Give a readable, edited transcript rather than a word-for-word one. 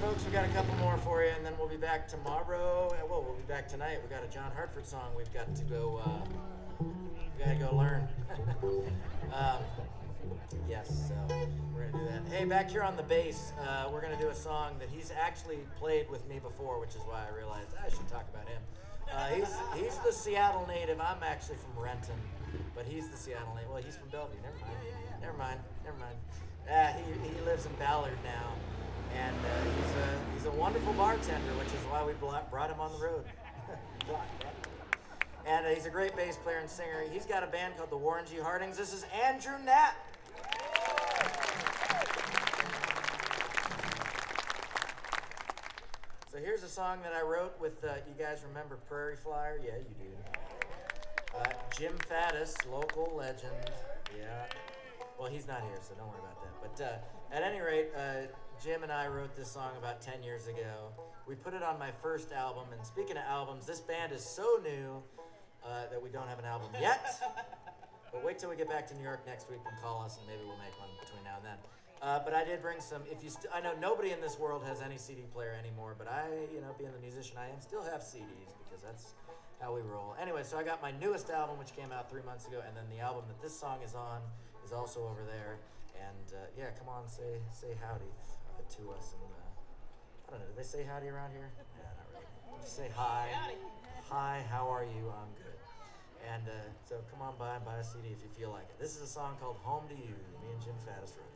folks. We got a couple more for you, and then we'll be back tomorrow. Well, we'll be back tonight. We got a John Hartford song. We've got to go. We gotta go learn. Yes, so we're gonna do that. Hey, back here on the bass, we're gonna do a song that he's actually played with me before, which is why I realized I should talk about him. He's the Seattle native. I'm actually from Renton, but he's the Seattle native. Well, he's from Bellevue. Never mind. He lives in Ballard now, and he's a wonderful bartender, which is why we brought him on the road. And he's a great bass player and singer. He's got a band called the Warren G. Hardings. This is Andrew Knapp. So here's a song that I wrote with, you guys remember Prairie Flyer? Yeah, you do. Jim Faddis, local legend. Yeah. Well, he's not here, so don't worry about that. But at any rate, Jim and I wrote this song about 10 years ago. We put it on my first album. And speaking of albums, this band is so new that we don't have an album yet. But wait till we get back to New York next week and call us, and maybe we'll make one between now and then. But I did bring some. I know nobody in this world has any CD player anymore, but I, being the musician I am, still have CDs because that's how we roll. Anyway, so I got my newest album, which came out 3 months ago, and then the album that this song is on is also over there. And yeah, come on, say howdy to us. And I don't know, do they say howdy around here? Yeah, not really. Just say hi. Howdy. Hi, how are you? I'm good. And so come on by and buy a CD if you feel like it. This is a song called Home to You, me and Jim Faddis wrote.